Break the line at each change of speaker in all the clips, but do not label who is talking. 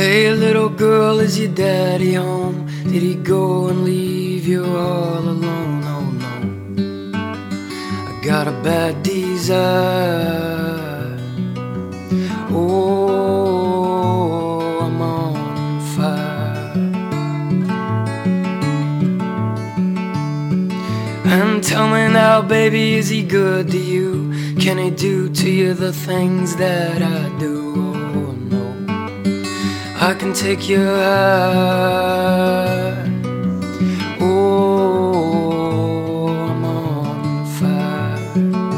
Hey little girl, is your daddy home? Did he go and leave you all alone? Oh no, I got a bad desire. Oh, I'm on fire. And tell me now, baby, is he good to you? Can he do to you the things that I do? Oh no, I can take you high. Oh, I'm on fire.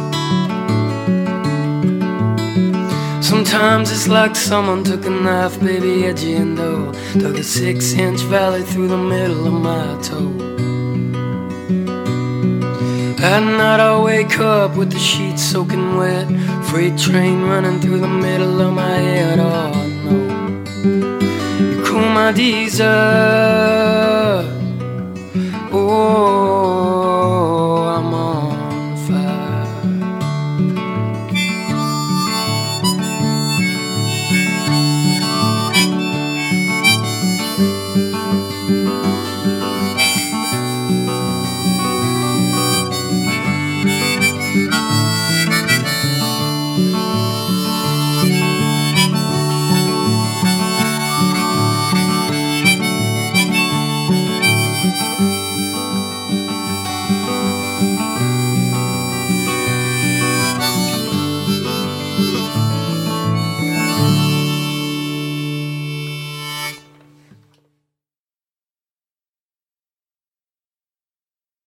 Sometimes it's like someone took a knife, baby, at your endo, dug a 6-inch valley through the middle of my toe. At night I wake up with the sheets soaking wet, freight train running through the middle of my head. Oh no, you cool my desire.